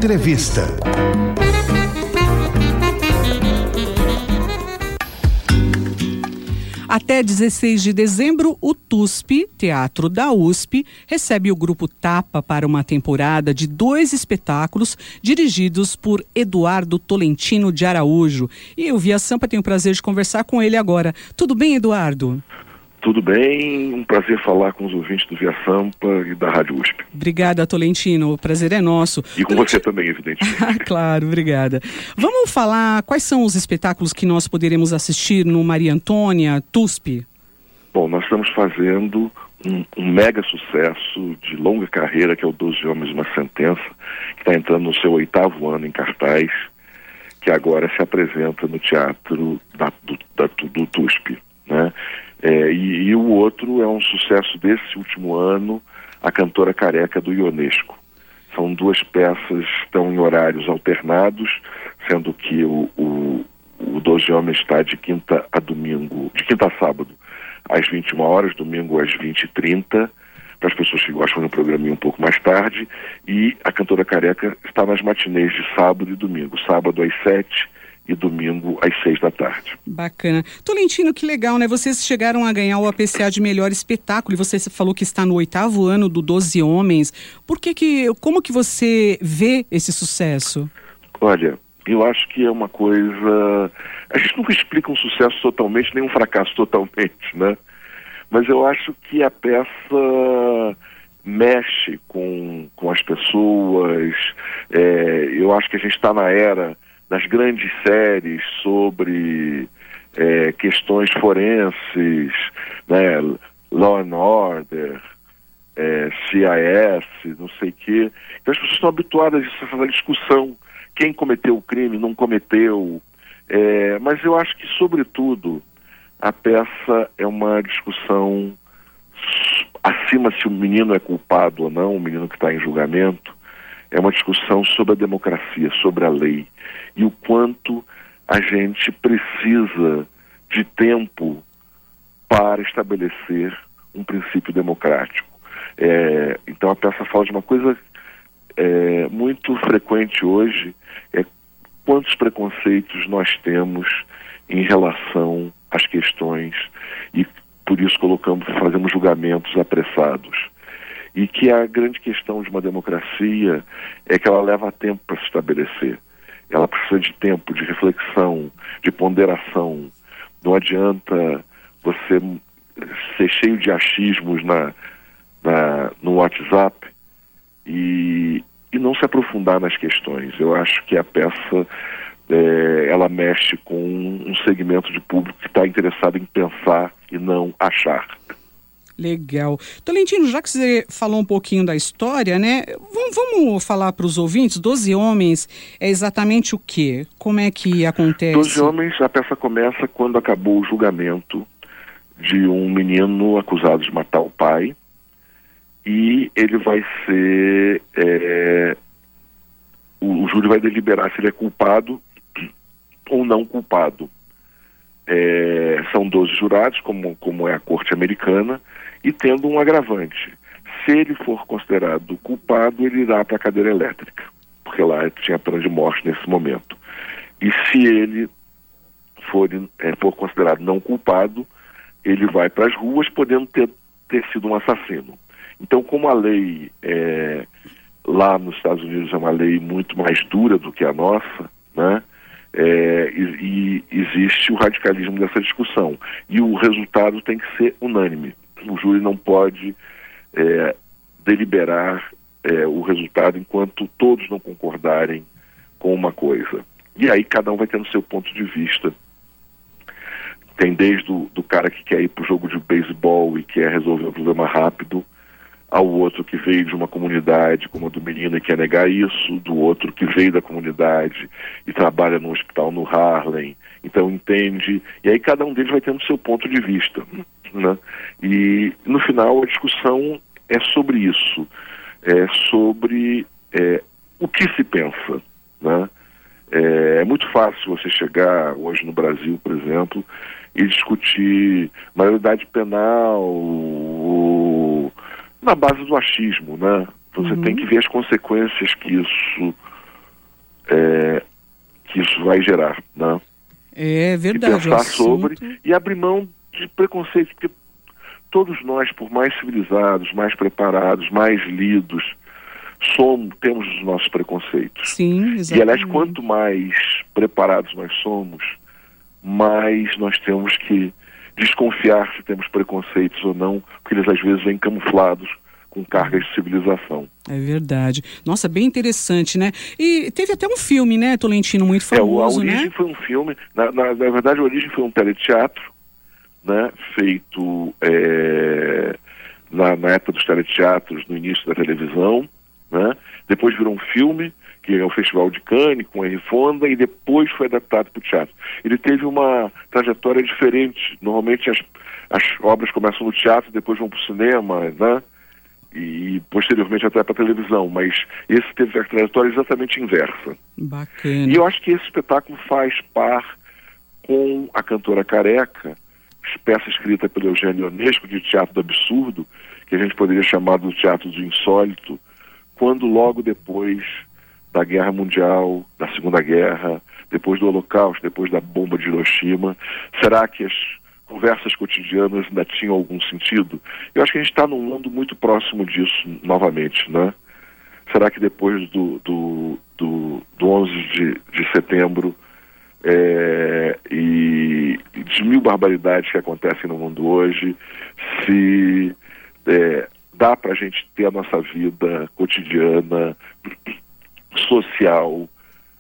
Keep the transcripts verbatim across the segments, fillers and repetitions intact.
Entrevista. Até dezesseis de dezembro, o T U S P, Teatro da U S P, recebe o Grupo Tapa para uma temporada de dois espetáculos dirigidos por Eduardo Tolentino de Araújo. E eu, Via Sampa, tenho o prazer de conversar com ele agora. Tudo bem, Eduardo? Tudo bem, um prazer falar com os ouvintes do Via Sampa e da Rádio U S P. Obrigada, Tolentino, o prazer é nosso. E com Tolentino... você também, evidentemente. Claro, obrigada. Vamos falar quais são os espetáculos que nós poderemos assistir no Maria Antônia, T U S P? Bom, nós estamos fazendo um, um mega sucesso de longa carreira, que é o Doze Homens e uma Sentença, que está entrando no seu oitavo ano em cartaz, que agora se apresenta no teatro da, do, da, do T U S P, né? É, e, e o outro é um sucesso desse último ano, A Cantora Careca, do Ionesco. São duas peças que estão em horários alternados, sendo que o, o, o Doze Homens está de quinta a domingo, de quinta a sábado, às vinte e uma horas, domingo às vinte e trinta, para as pessoas que gostam de um programinha um pouco mais tarde, e A Cantora Careca está nas matinês de sábado e domingo, sábado às sete e domingo às seis da tarde. Bacana. Tolentino, que legal, né? Vocês chegaram a ganhar o A P C A de melhor espetáculo e você falou que está no oitavo ano do Doze Homens. Por que que, como que você vê esse sucesso? Olha, eu acho que é uma coisa... A gente nunca explica um sucesso totalmente, nem um fracasso totalmente, né? Mas eu acho que a peça mexe com, com as pessoas. É, eu acho que a gente está na era das grandes séries sobre é, questões forenses, né, Law and Order, é, C I S, não sei o quê. Então as pessoas estão habituadas a fazer discussão, quem cometeu o crime, não cometeu. É, mas eu acho que, sobretudo, a peça é uma discussão acima se o menino é culpado ou não, o menino que está em julgamento. É uma discussão sobre a democracia, sobre a lei, e o quanto a gente precisa de tempo para estabelecer um princípio democrático. É, então a peça fala de uma coisa é, muito frequente hoje, é quantos preconceitos nós temos em relação às questões, e por isso colocamos, fazemos julgamentos apressados. E que a grande questão de uma democracia é que ela leva tempo para se estabelecer. Ela precisa de tempo, de reflexão, de ponderação. Não adianta você ser cheio de achismos na, na, no WhatsApp e, e não se aprofundar nas questões. Eu acho que a peça é, ela mexe com um segmento de público que está interessado em pensar e não achar. Legal. Tolentino, já que você falou um pouquinho da história, né? Vamos, vamos falar para os ouvintes, Doze Homens é exatamente o quê? Como é que acontece? Doze Homens, a peça começa quando acabou o julgamento de um menino acusado de matar o pai, e ele vai ser... É, o, o júri vai deliberar se ele é culpado ou não culpado. É, são doze jurados, como, como é a corte americana, e tendo um agravante. Se ele for considerado culpado, ele irá para a cadeira elétrica, porque lá tinha pena de morte nesse momento. E se ele for, é, for considerado não culpado, ele vai para as ruas, podendo ter, ter sido um assassino. Então, como a lei é, lá nos Estados Unidos é uma lei muito mais dura do que a nossa, né? É, e, e existe o radicalismo dessa discussão. E o resultado tem que ser unânime. O júri não pode é, deliberar é, o resultado enquanto todos não concordarem com uma coisa. E aí cada um vai tendo seu ponto de vista. Tem desde o do cara que quer ir para o jogo de beisebol e quer resolver um problema rápido, ao outro que veio de uma comunidade como a do menino e quer negar isso, do outro que veio da comunidade e trabalha no hospital no Harlem, então entende, e aí cada um deles vai tendo seu ponto de vista, né? E no final a discussão é sobre isso, é sobre é, o que se pensa, né? É, é muito fácil você chegar hoje no Brasil, por exemplo, e discutir maioridade penal, na base do achismo, né? Você uhum. tem que ver as consequências que isso é, que isso vai gerar, né? É verdade. E pensar sobre e abrir mão de preconceito, porque todos nós, por mais civilizados, mais preparados, mais lidos, somos, temos os nossos preconceitos. Sim, exatamente. E, aliás, quanto mais preparados nós somos, mais nós temos que desconfiar se temos preconceitos ou não, porque eles às vezes vêm camuflados com cargas de civilização. É verdade. Nossa, bem interessante, né? E teve até um filme, né, Tolentino, muito famoso, né? É, a Origem, né? Foi um filme, na, na, na verdade a Origem foi um teleteatro, né, feito é, na, na época dos teleteatros, no início da televisão, né? Depois virou um filme, que é o Festival de Cannes, com Henry Fonda, e depois foi adaptado para o teatro. Ele teve uma trajetória diferente. Normalmente as, as obras começam no teatro, depois vão para o cinema, né? E posteriormente até para a televisão, mas esse teve a trajetória exatamente inversa. Bacana. E eu acho que esse espetáculo faz par com A Cantora Careca, peça escrita pelo Eugênio Ionesco, de teatro do absurdo, que a gente poderia chamar do teatro do insólito, quando logo depois da Guerra Mundial, da Segunda Guerra, depois do Holocausto, depois da bomba de Hiroshima, será que as conversas cotidianas ainda tinham algum sentido? Eu acho que a gente está num mundo muito próximo disso novamente, né? Será que depois do, do, do, do onze de, de setembro é, e de mil barbaridades que acontecem no mundo hoje, se é, dá para a gente ter a nossa vida cotidiana, social,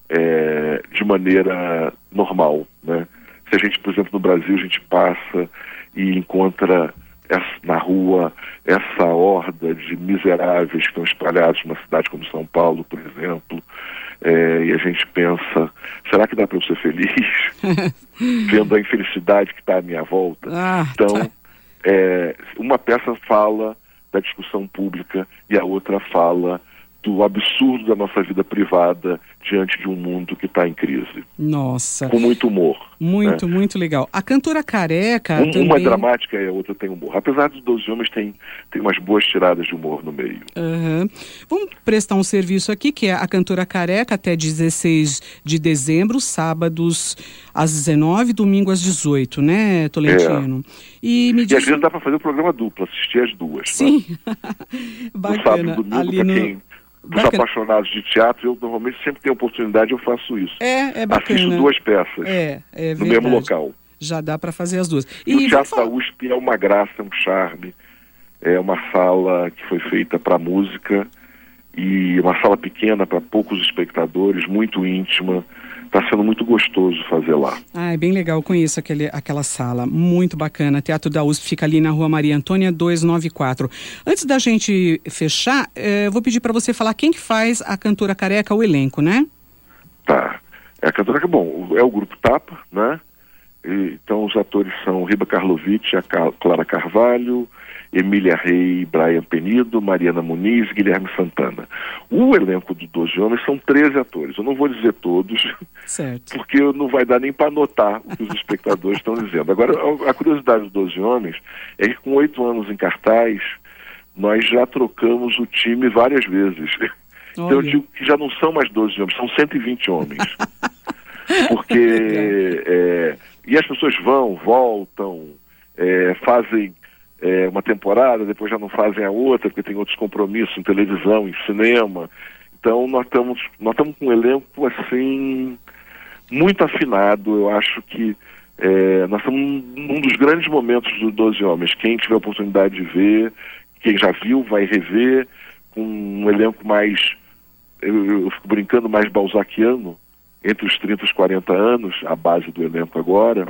é, de maneira normal, né? Se a gente, por exemplo, no Brasil, a gente passa e encontra essa, na rua essa horda de miseráveis que estão espalhados numa cidade como São Paulo, por exemplo, é, e a gente pensa, será que dá para eu ser feliz? Vendo a infelicidade que está à minha volta. Ah, então, tá. é, uma peça fala da discussão pública e a outra fala do absurdo da nossa vida privada diante de um mundo que está em crise. Nossa. Com muito humor. Muito, né? Muito legal. A Cantora Careca um, também... Uma é dramática e a outra tem humor. Apesar dos doze homens, tem, tem umas boas tiradas de humor no meio. Uhum. Vamos prestar um serviço aqui, que é A Cantora Careca, até dezesseis de dezembro, sábados às dezenove, domingo às dezoito, né, Tolentino? É. E, me diz... e às vezes dá para fazer o programa duplo, assistir as duas. Sim. Né? Bacana. No sábado e domingo, Ali para no... quem... Dos apaixonados de teatro, eu normalmente sempre tenho oportunidade, eu faço isso. É, é bacana. Assisto duas peças é, é no mesmo local. Já dá para fazer as duas. E, e o Teatro da U S P é uma graça, é um charme. É uma sala que foi feita para música e uma sala pequena para poucos espectadores, muito íntima. Está sendo muito gostoso fazer lá. Ah, é bem legal, eu conheço aquele, aquela sala, muito bacana. Teatro da U S P fica ali na Rua Maria Antônia duzentos e noventa e quatro. Antes da gente fechar, eh, vou pedir para você falar quem que faz A Cantora Careca, o elenco, né? Tá. É a Cantora Careca, bom, é o grupo Tapa, né? E, então os atores são Riba Karlovic, a Clara Carvalho, Emília Rei, Brian Penido, Mariana Muniz, Guilherme Santana. O elenco do doze Homens são treze atores. Eu não vou dizer todos, certo, porque não vai dar nem para anotar o que os espectadores estão dizendo. Agora, a curiosidade dos doze Homens é que com oito anos em cartaz, nós já trocamos o time várias vezes. Olha. Então eu digo que já não são mais doze homens, são cento e vinte homens. Porque... É, e as pessoas vão, voltam, é, fazem... É, uma temporada, depois já não fazem a outra, porque tem outros compromissos em televisão, em cinema. Então nós estamos nós estamos com um elenco assim muito afinado. Eu acho que é, nós estamos num dos grandes momentos dos doze Homens. Quem tiver a oportunidade de ver, quem já viu, vai rever, com um elenco mais, eu, eu fico brincando, mais balzaquiano, entre os trinta e os quarenta anos, a base do elenco agora.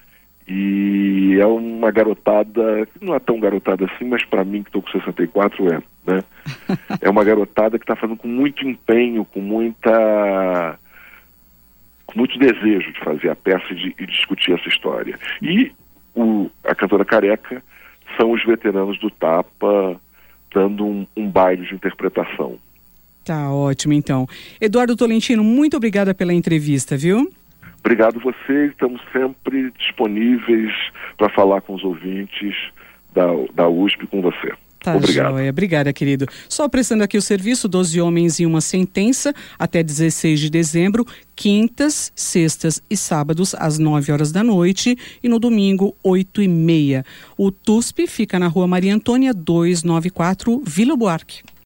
E é uma garotada, que não é tão garotada assim, mas para mim que estou com sessenta e quatro é, né? É uma garotada que está fazendo com muito empenho, com muita, com muito desejo de fazer a peça e de, e discutir essa história. E o, a Cantora Careca são os veteranos do Tapa dando um, um baile de interpretação. Tá ótimo, então. Eduardo Tolentino, muito obrigada pela entrevista, viu? Obrigado você, estamos sempre disponíveis para falar com os ouvintes da, da U S P com você. Tá, Obrigado. joia. Obrigada, querido. Só prestando aqui o serviço, doze homens e uma sentença, até dezesseis de dezembro, quintas, sextas e sábados, às nove horas da noite, e no domingo, oito e meia. O T U S P fica na rua Maria Antônia, duzentos e noventa e quatro, Vila Buarque.